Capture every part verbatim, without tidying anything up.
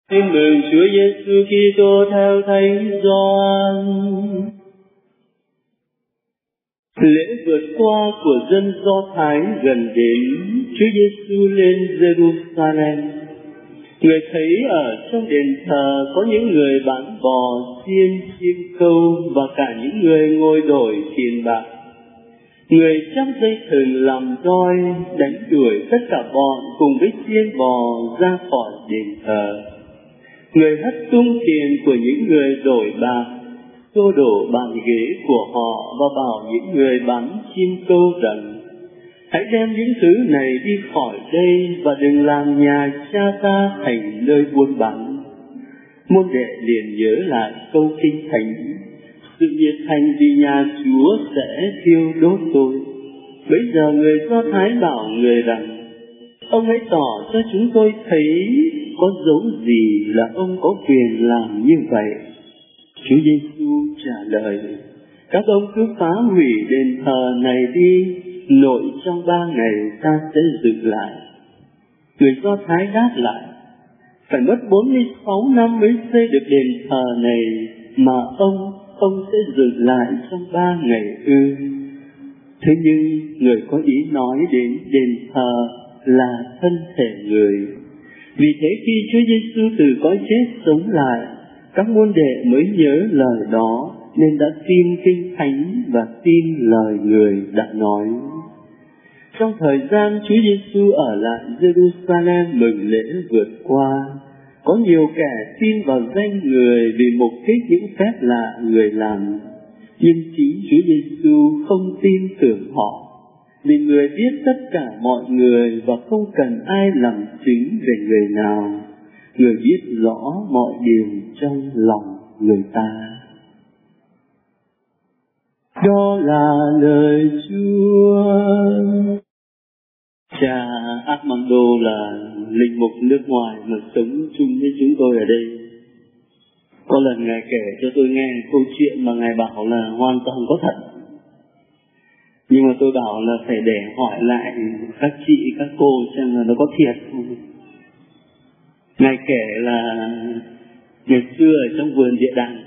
Tin mừng Chúa Giêsu Kitô theo Thánh Gioan. Lễ vượt qua của dân Do Thái gần đến, Chúa Giêsu lên Jerusalem. Người thấy ở trong đền thờ có những người bán bò, xiên, chim câu và cả những người ngồi đổi tiền bạc. Người chăm dây thừng làm roi, đánh đuổi tất cả bọn cùng với xiên bò ra khỏi đền thờ. Người hất tung tiền của những người đổi bạc, xô đổ bàn ghế của họ và bảo những người bán chim câu rằng: hãy đem những thứ này đi khỏi đây và đừng làm nhà cha ta thành nơi buôn bán. Môn đệ liền nhớ lại câu kinh thánh: sự nhiệt thành vì nhà Chúa sẽ thiêu đốt tôi. Bây giờ người Do Thái bảo người rằng: ông hãy tỏ cho chúng tôi thấy có dấu gì là ông có quyền làm như vậy. Chúa Giêsu trả lời: các ông cứ phá hủy đền thờ này đi, nội trong ba ngày ta sẽ dựng lại. Người Do Thái đáp lại: phải mất bốn mươi sáu năm mới xây được đền thờ này, mà ông ông sẽ dựng lại trong ba ngày ư? Thế nhưng người có ý nói đến đền thờ là thân thể người. Vì thế khi Chúa Giêsu từ cõi chết sống lại, các môn đệ mới nhớ lời đó nên đã tin kinh thánh và tin lời người đã nói. Trong thời gian Chúa Giêsu ở lại Jerusalem mừng lễ vượt qua, có nhiều kẻ tin vào danh người vì mục đích những phép lạ người làm, nhưng chính Chúa Giêsu không tin tưởng họ, vì người biết tất cả mọi người và không cần ai làm chứng về người nào. Người biết rõ mọi điều trong lòng người ta. Đó là lời Chúa. Cha Armando là linh mục nước ngoài mà sống chung với chúng tôi ở đây. Có lần Ngài kể cho tôi nghe câu chuyện mà Ngài bảo là hoàn toàn có thật. Nhưng mà tôi bảo là phải để hỏi lại các chị, các cô xem là nó có thiệt không. Ngài kể là ngày xưa ở trong vườn địa đàng,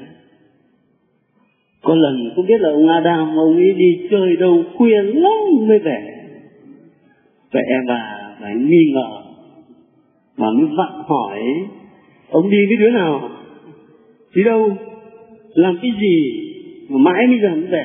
có lần không biết là ông Adam, ông ấy đi chơi đâu khuya lắm mới về. Vậy em bà phải nghi ngờ, mà mới vặn hỏi: ông đi với đứa nào? Đi đâu? Làm cái gì? Mà mãi bây giờ mới về.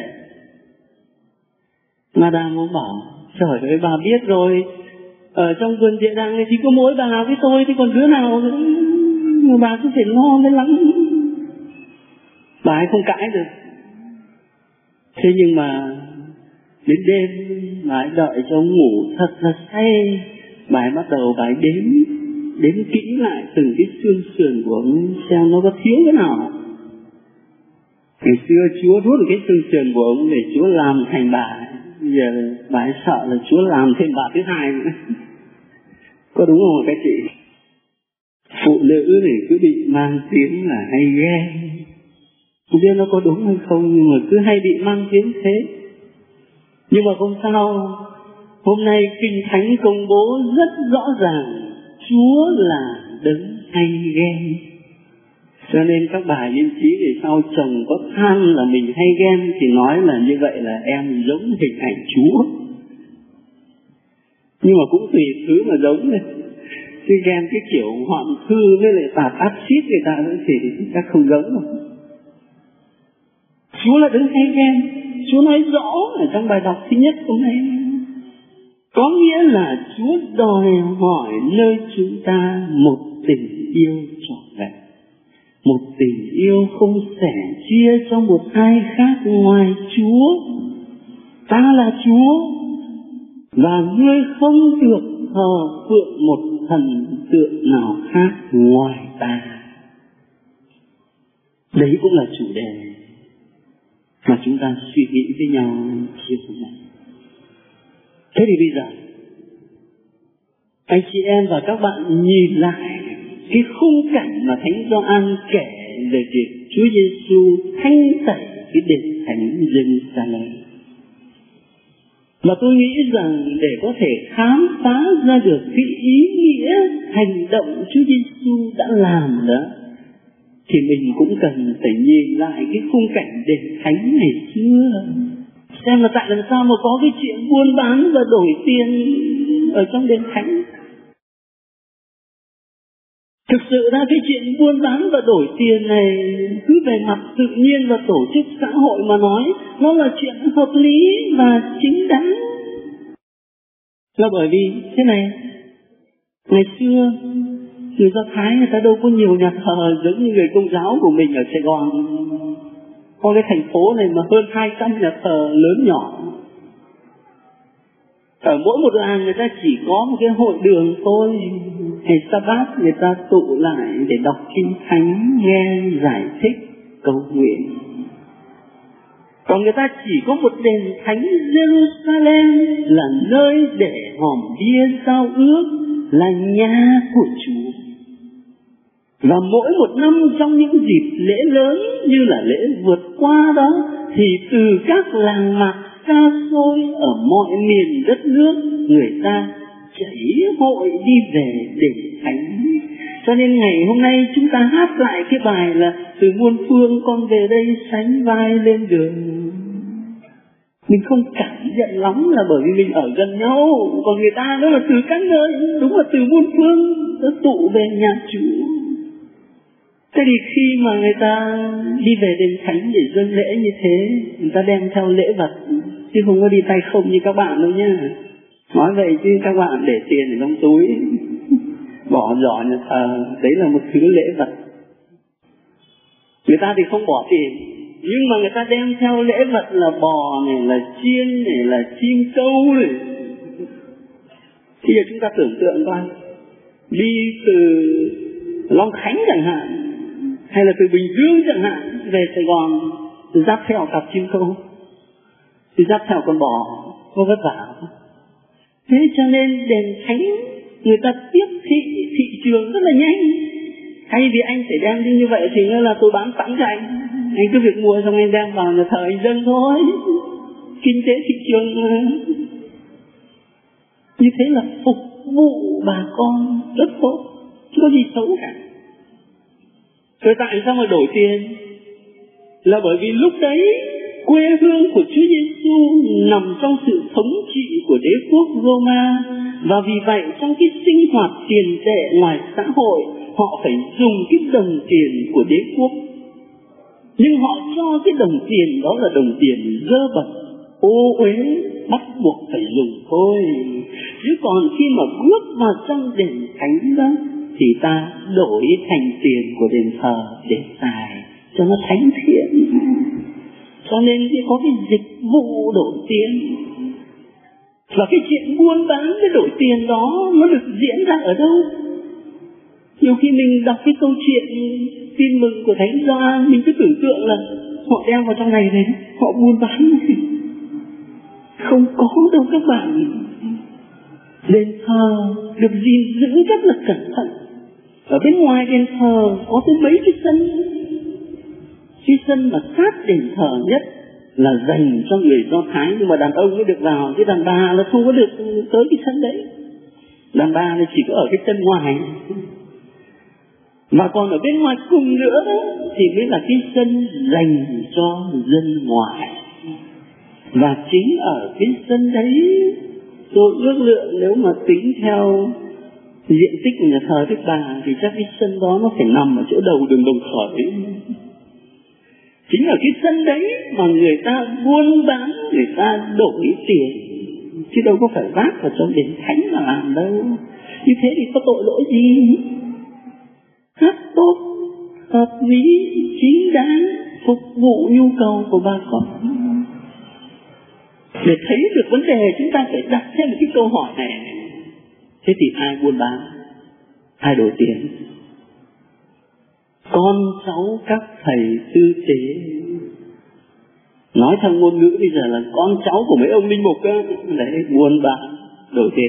Madame ông bảo: trời ơi, bà biết rồi, ở trong vườn địa đàng này chỉ có mỗi bà với tôi, thì còn đứa nào nữa mà bà cứ phải lo mới lắm. Bà ấy không cãi được. Thế nhưng mà đến đêm bà ấy đợi cho ông ngủ thật là say, bà ấy bắt đầu bà ấy đếm đếm kỹ lại từng cái xương sườn của ông xem nó có thiếu cái nào. Ngày xưa Chúa rút được cái xương sườn của ông để Chúa làm thành bà ấy. Bây giờ bà ấy sợ là Chúa làm thêm bà thứ hai nữa. Có đúng không các chị? Phụ nữ thì cứ bị mang tiếng là hay ghen. Không biết nó có đúng hay không, nhưng mà cứ hay bị mang tiếng thế. Nhưng mà không sao, hôm nay Kinh Thánh công bố rất rõ ràng Chúa là đấng hay ghen. Cho nên các bà yên trí về sau chồng có than là mình hay ghen thì nói là như vậy là em giống hình ảnh Chúa. Nhưng mà cũng tùy thứ mà giống này. Chứ ghen cái kiểu hoạn thư với lại tạt axit người ta nữa thì chắc không giống đâu. Chúa là đấng hay ghen. Chúa nói rõ ở trong bài đọc thứ nhất hôm nay. Có nghĩa là Chúa đòi hỏi nơi chúng ta một tình yêu trọn vẹn, một tình yêu không sẻ chia cho một ai khác ngoài Chúa. Ta là Chúa, và ngươi không được thờ phượng một thần tượng nào khác ngoài ta. Đấy cũng là chủ đề mà chúng ta suy nghĩ với nhau chiều nay. Thế thì bây giờ anh chị em và các bạn nhìn lại cái khung cảnh mà Thánh Gioan kể về việc Chúa Giêsu thanh tẩy cái đền thánh Jerusalem. Và tôi nghĩ rằng để có thể khám phá ra được cái ý nghĩa hành động Chúa Giêsu đã làm đó, thì mình cũng cần phải nhìn lại cái khung cảnh đền thánh ngày xưa, xem là tại làm sao mà có cái chuyện buôn bán và đổi tiền ở trong đền thánh. Thực sự ra cái chuyện buôn bán và đổi tiền này cứ về mặt tự nhiên và tổ chức xã hội mà nói, nó là chuyện hợp lý và chính đáng. Là bởi vì thế này, ngày xưa người Do Thái người ta đâu có nhiều nhà thờ giống như người Công giáo của mình ở Sài Gòn. Có cái thành phố này mà hơn hai trăm nhà thờ lớn nhỏ. Ở mỗi một làng người ta chỉ có một cái hội đường thôi. Ngày Sa-bát người ta tụ lại để đọc kinh thánh, nghe giải thích, cầu nguyện. Còn người ta chỉ có một đền thánh Jerusalem là nơi để hòm bia giao ước, là nhà của Chúa. Và mỗi một năm trong những dịp lễ lớn như là lễ vượt qua đó, thì từ các làng mạc xa xôi ở mọi miền đất nước, người ta chảy hội đi về đền thánh. Cho nên ngày hôm nay chúng ta hát lại cái bài là từ muôn phương con về đây sánh vai lên đường. Mình không cảm nhận lắm là bởi vì mình ở gần nhau, còn người ta đó là từ các nơi, đúng là từ muôn phương nó tụ về nhà Chúa. Thế thì khi mà người ta đi về đền thánh để dâng lễ như thế, người ta đem theo lễ vật, chứ không có đi tay không như các bạn đâu nha. Nói vậy chứ các bạn để tiền ở trong túi, bỏ giỏ nhà thờ, đấy là một thứ lễ vật. Người ta thì không bỏ tiền, nhưng mà người ta đem theo lễ vật là bò này, là chiên này, là chim câu này. Bây giờ chúng ta tưởng tượng coi, đi từ Long Khánh chẳng hạn, hay là từ Bình Dương chẳng hạn, về Sài Gòn, dắt theo cặp chim câu, thì dắt theo con bò, có vất vả. Thế cho nên đền thánh người ta tiếp thị thị trường rất là nhanh. Thay vì anh phải đem đi như vậy thì nó là tôi bán sẵn cho anh, anh cứ việc mua xong anh đem vào nhà thờ anh dâng thôi. Kinh tế thị trường như thế là phục vụ bà con rất tốt, không có gì xấu cả. Rồi tại sao mà đổi tiền? Là bởi vì lúc đấy quê hương của Chúa Giêsu nằm trong sự thống trị của đế quốc Roma, và vì vậy trong cái sinh hoạt tiền tệ ngoài xã hội, họ phải dùng cái đồng tiền của đế quốc. Nhưng họ cho cái đồng tiền đó là đồng tiền dơ bẩn, ô uế, bắt buộc phải dùng thôi. Chứ còn khi mà bước vào trong đền thánh đó, thì ta đổi thành tiền của đền thờ để xài cho nó thánh thiện. Cho nên có cái dịch vụ đổi tiền. Và cái chuyện buôn bán cái đổi tiền đó nó được diễn ra ở đâu? Nhiều khi mình đọc cái câu chuyện tin mừng của Thánh Gioan, mình cứ tưởng tượng là họ đem vào trong này này, họ buôn bán. Không có đâu các bạn. Đền thờ được gìn giữ rất là cẩn thận. Ở bên ngoài đền thờ có tới mấy cái sân. Cái sân mà sát đền thờ nhất là dành cho người Do Thái, nhưng mà đàn ông mới được vào, chứ đàn bà là không có được tới cái sân đấy. Đàn bà là chỉ có ở cái sân ngoài. Mà còn ở bên ngoài cùng nữa thì mới là cái sân dành cho dân ngoại. Và chính ở cái sân đấy, tôi ước lượng nếu mà tính theo diện tích của nhà thờ Đức Bà thì chắc cái sân đó nó phải nằm ở chỗ đầu đường Đồng Khởi. Chính ở cái sân đấy mà người ta buôn bán, người ta đổi tiền, chứ đâu có phải vác vào trong đền thánh mà làm đâu. Như thế thì có tội lỗi gì? Rất tốt, hợp lý, chính đáng, phục vụ nhu cầu của bà con. Để thấy được vấn đề, chúng ta phải đặt thêm một cái câu hỏi này. Thế thì ai buôn bán? Ai đổi tiền? Con cháu các thầy tư tế. Nói theo ngôn ngữ bây giờ là con cháu của mấy ông linh mục á, để buôn bán đổi tiền.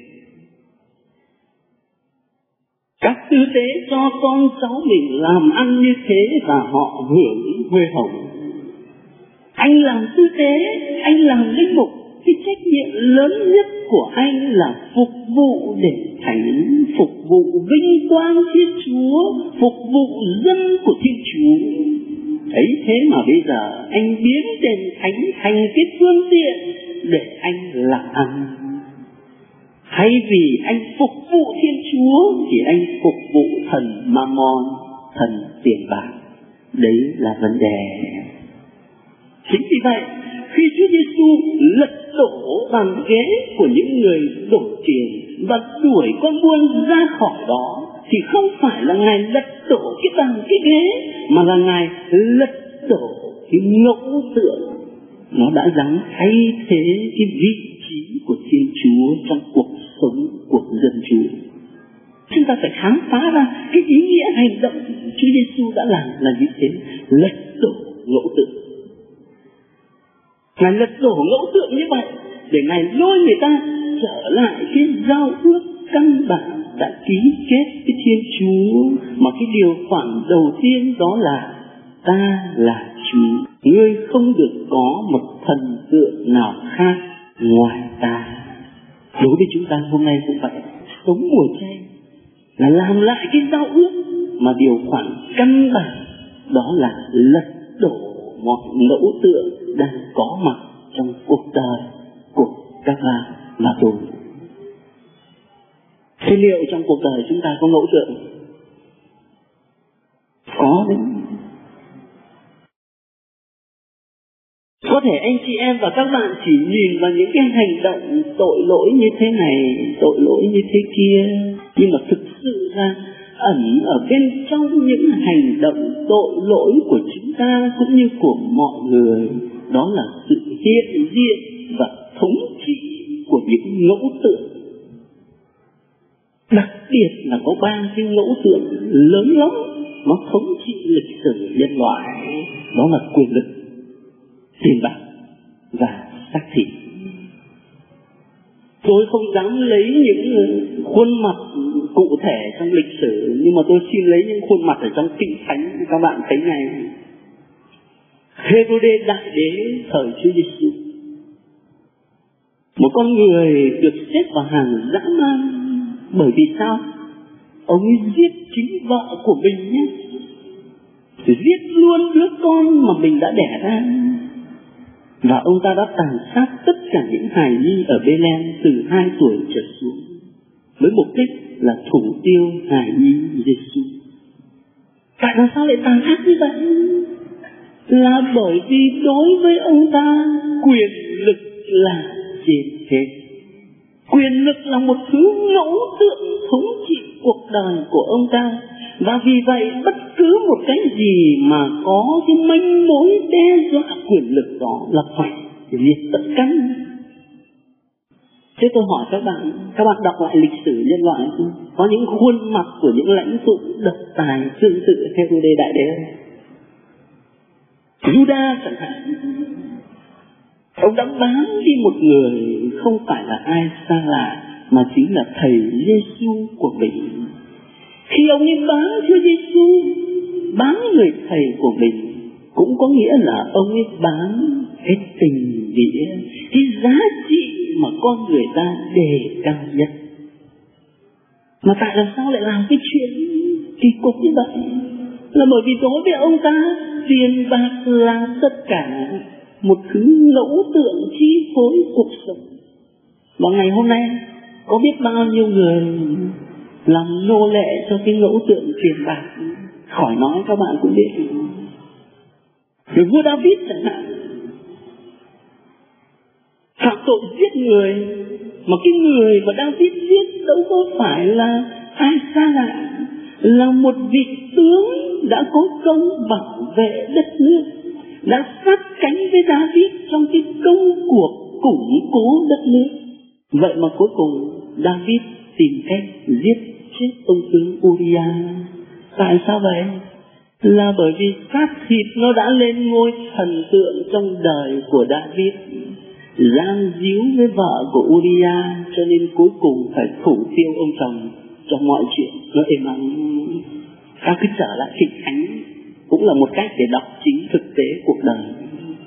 Các tư tế cho con cháu mình làm ăn như thế và họ hưởng huê hồng. Anh làm tư tế, anh làm linh mục cái trách nhiệm lớn nhất của anh là phục vụ đền thánh, phục vụ vinh quang Thiên Chúa, phục vụ dân của Thiên Chúa. Ấy thế mà bây giờ anh biến đền thánh thành cái phương tiện để anh làm ăn. Hay vì anh phục vụ Thiên Chúa thì anh phục vụ thần Mammon, thần tiền bạc. Đấy là vấn đề. Chính vì vậy, khi Chúa Giêsu lật đổ bàn ghế của những người đổ tiền và đuổi con buôn ra khỏi đó, thì không phải là Ngài lật đổ cái bàn cái ghế, mà là Ngài lật đổ cái ngẫu tượng. Nó đã dám thay thế cái vị trí của Thiên Chúa trong cuộc sống của dân Chúa. Chúng ta phải khám phá ra cái ý nghĩa hành động Chúa Giêsu đã làm là như thế, lật đổ ngẫu tượng. Ngài lật đổ ngẫu tượng như vậy để Ngài lôi người ta trở lại cái giao ước căn bản đã ký kết với Thiên Chúa, mà cái điều khoản đầu tiên đó là ta là Chúa, ngươi không được có một thần tượng nào khác ngoài ta. Đối với chúng ta hôm nay cũng vậy, sống mùa chay là làm lại cái giao ước, mà điều khoản căn bản đó là lật đổ mọi ngẫu tượng đang có mặt trong cuộc đời của các bạn và tôi. Thế liệu trong cuộc đời chúng ta có ngẫu tượng? Có đấy. Có thể anh chị em và các bạn chỉ nhìn vào những cái hành động tội lỗi như thế này, tội lỗi như thế kia, nhưng mà thực sự ra ẩn ở bên trong những hành động tội lỗi của chúng ta cũng như của mọi người, đó là sự hiện diện và thống trị của những ngẫu tượng. Đặc biệt là có ba cái ngẫu tượng lớn lắm nó thống trị lịch sử nhân loại, đó là quyền lực, tiền bạc và xác thịt. Tôi không dám lấy những khuôn mặt cụ thể trong lịch sử, nhưng mà tôi xin lấy những khuôn mặt ở trong Kinh Thánh. Các bạn thấy này, Hê-rô-đê đại đế thời Chúa Giêsu, một con người được xếp vào hàng dã man. Bởi vì sao? Ông ấy giết chính vợ của mình nhé, giết luôn đứa con mà mình đã đẻ ra. Và ông ta đã tàn sát tất cả những hài nhi ở Bê-lem từ hai tuổi trở xuống, với mục đích là thủ tiêu hài nhi Giêsu. Tại làm sao lại tàn ác như vậy? Là bởi vì đối với ông ta, quyền lực là trên hết. Quyền lực là một thứ ngẫu tượng thống trị cuộc đời của ông ta. Và vì vậy bất cứ một cái gì mà có cái manh mối đe dọa quyền lực đó là phải diệt tận căn. Thế tôi hỏi các bạn, các bạn đọc lại lịch sử nhân loại, có những khuôn mặt của những lãnh tụ độc tài tương tự Hê-rô-đê đại đế. Judas chẳng hạn, ông đã bán đi một người không phải là ai xa lạ, mà chính là thầy Giêsu của mình. Khi ông ấy bán Chúa Giêsu, bán người thầy của mình, cũng có nghĩa là ông ấy bán cái tình nghĩa, cái giá trị mà con người ta đề cao nhất. Mà tại làm sao lại làm cái chuyện kỳ cục như vậy? Là bởi vì đối với ông ta, tiền bạc là tất cả, một thứ ngẫu tượng chi phối cuộc sống. Và ngày hôm nay có biết bao nhiêu người làm nô lệ cho cái ngẫu tượng tiền bạc, khỏi nói các bạn cũng biết. Rồi vua David chẳng hạn, phạm tội giết người, mà cái người mà David giết đâu có phải là ai xa lạ, là một vị tướng đã có công bảo vệ đất nước, đã sát cánh với David trong cái công cuộc củng cố đất nước. Vậy mà cuối cùng David tìm cách giết chết ông tướng Uriah. Tại sao vậy? Là bởi vì xác thịt nó đã lên ngôi thần tượng trong đời của David, gian díu với vợ của Uriah, cho nên cuối cùng phải thủ tiêu ông chồng trong mọi chuyện nó êm ấm. Ta cứ trở lại Kinh Thánh cũng là một cách để đọc chính thực tế cuộc đời.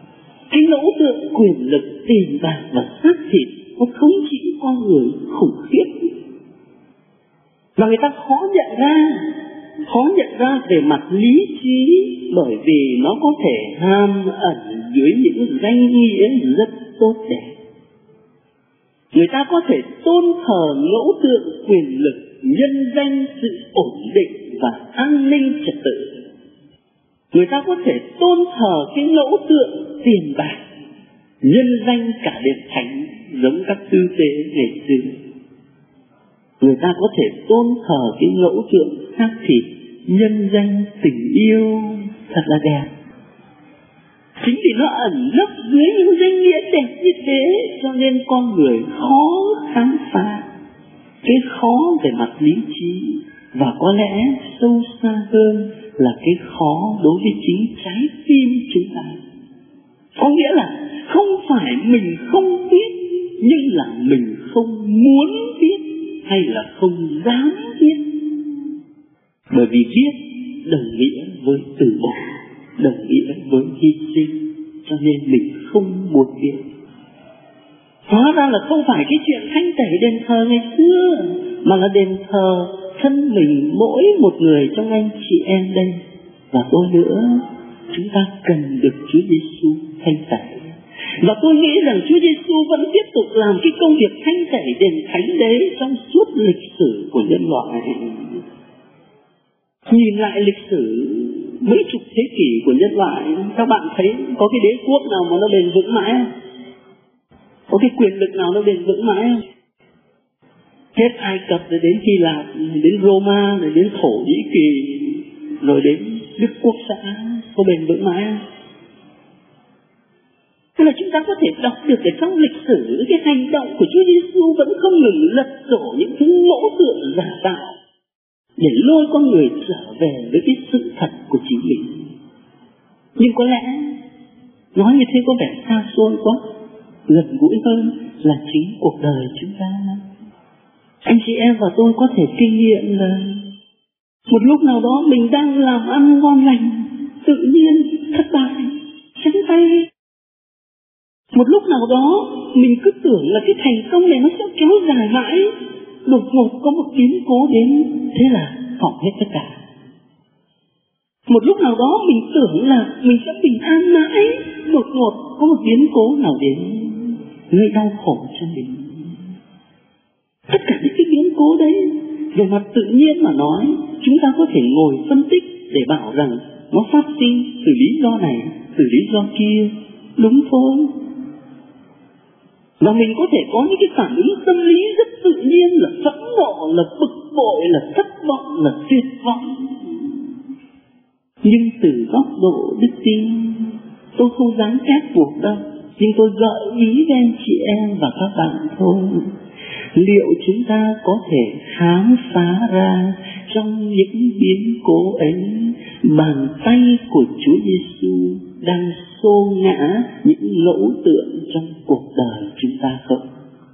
Cái mẫu tượng quyền lực, tiền bạc và xác thịt nó thống trị con người khủng khiếp, và người ta khó nhận ra, khó nhận ra về mặt lý trí, bởi vì nó có thể hàm ẩn dưới những danh nghĩa rất tốt đẹp. Người ta có thể tôn thờ mẫu tượng quyền lực, nhân danh sự ổn định và an ninh trật tự. Người ta có thể tôn thờ cái mẫu tượng tiền bạc, nhân danh cả đền thánh giống các tư tế ngày xưa. Người ta có thể tôn thờ cái mẫu tượng xác thịt, nhân danh tình yêu thật là đẹp. Chính vì nó ẩn nấp dưới những danh nghĩa đẹp như thế, cho nên con người khó khám phá, cái khó về mặt lý trí, và có lẽ sâu xa hơn là cái khó đối với chính trái tim chúng ta. Có nghĩa là không phải mình không biết, nhưng là mình không muốn biết hay là không dám biết. Bởi vì biết đồng nghĩa với từ bỏ, đồng nghĩa với hy sinh, cho nên mình không muốn biết. Hóa ra là không phải cái chuyện thanh tẩy đền thờ ngày xưa, mà là đền thờ thân mình mỗi một người trong anh chị em đây. Và tôi nữa, chúng ta cần được Chúa Giêsu thanh tẩy. Và tôi nghĩ rằng Chúa Giêsu vẫn tiếp tục làm cái công việc thanh tẩy đền thánh đấy trong suốt lịch sử của nhân loại. Nhìn lại lịch sử mấy chục thế kỷ của nhân loại, các bạn thấy có cái đế quốc nào mà nó bền vững mãi không? Có cái quyền lực nào nó bền vững mãi không? Hết Ai Cập rồi đến Hy Lạp, rồi đến Roma, rồi đến Thổ Nhĩ Kỳ, rồi đến Đức Quốc xã, có bền vững mãi không? Thế là chúng ta có thể đọc được ở trong lịch sử cái hành động của Chúa Giêsu vẫn không ngừng lật đổ những thứ mẫu tượng giả tạo để lôi con người trở về với cái sự thật của chính mình. Nhưng có lẽ nói như thế có vẻ xa xôi quá, gần gũi hơn là chính cuộc đời chúng ta. Anh chị em và tôi có thể kinh nghiệm là một lúc nào đó mình đang làm ăn ngon lành, tự nhiên thất bại, trắng tay. Một lúc nào đó mình cứ tưởng là cái thành công này nó sẽ kéo dài mãi, đột ngột có một biến cố đến, thế là hỏng hết tất cả. Một lúc nào đó mình tưởng là mình sẽ bình an mãi, đột ngột có một biến cố nào đến gây đau khổ cho mình. Tất cả những cái biến cố đấy, về mặt tự nhiên mà nói, chúng ta có thể ngồi phân tích để bảo rằng nó phát sinh từ lý do này, từ lý do kia, đúng thôi. Và mình có thể có những cái phản ứng tâm lý rất tự nhiên là phẫn nộ, là bực bội, là thất vọng, là tuyệt vọng. Nhưng từ góc độ đức tin, tôi không dám ép buộc đâu, nhưng tôi gợi ý với anh chị em và các bạn thôi. Liệu chúng ta có thể khám phá ra trong những biến cố ấy, bàn tay của Chúa Giêsu đang xô ngã những lỗ tượng trong cuộc đời chúng ta không?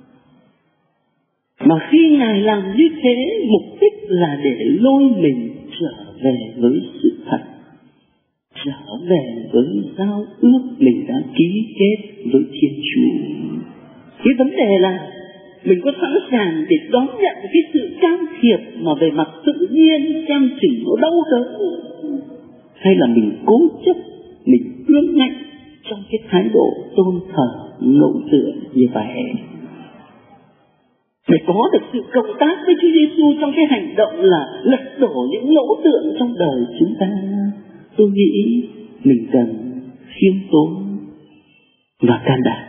Mà khi Ngài làm như thế, mục đích là để lôi mình trở về với sự thật, trở về với giao ước mình đã ký kết với Thiên Chúa. Cái vấn đề là mình có sẵn sàng để đón nhận cái sự can thiệp mà về mặt tự nhiên xem chừng nó đau đớn, hay là mình cố chấp, mình ương ngạnh trong cái thái độ tôn thờ ngẫu tượng như vậy. Để có được sự cộng tác với Chúa Giêsu trong cái hành động là lật đổ những ngẫu tượng trong đời chúng ta, tôi nghĩ mình cần khiêm tốn và can đảm.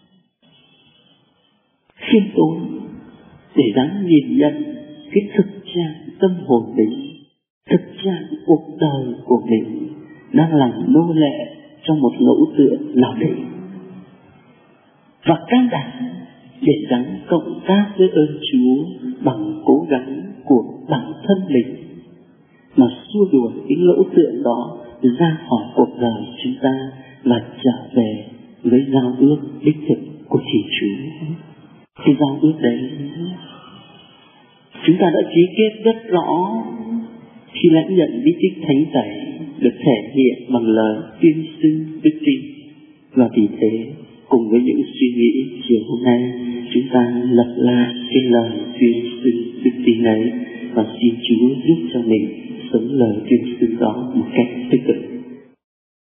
Khiêm tốn để dám nhìn nhận cái thực trạng tâm hồn mình, thực trạng cuộc đời của mình đang làm nô lệ trong một ngẫu tượng nào đấy. Và can đảm để dám cộng tác với ơn Chúa bằng cố gắng của bản thân mình, mà xua đuổi cái ngẫu tượng đó ra khỏi cuộc đời chúng ta và trở về với giao ước đích thực của Thiên Chúa. Cái giao ước đấy chúng ta đã ký kết rất rõ khi lãnh nhận bí tích thánh tẩy, được thể hiện bằng lời tuyên xưng đức tin. Và vì thế, cùng với những suy nghĩ chiều hôm nay, chúng ta lặp lại cái lời tuyên xưng đức tin ấy và xin Chúa giúp cho mình sống lời tuyên xưng đó một cách tích cực.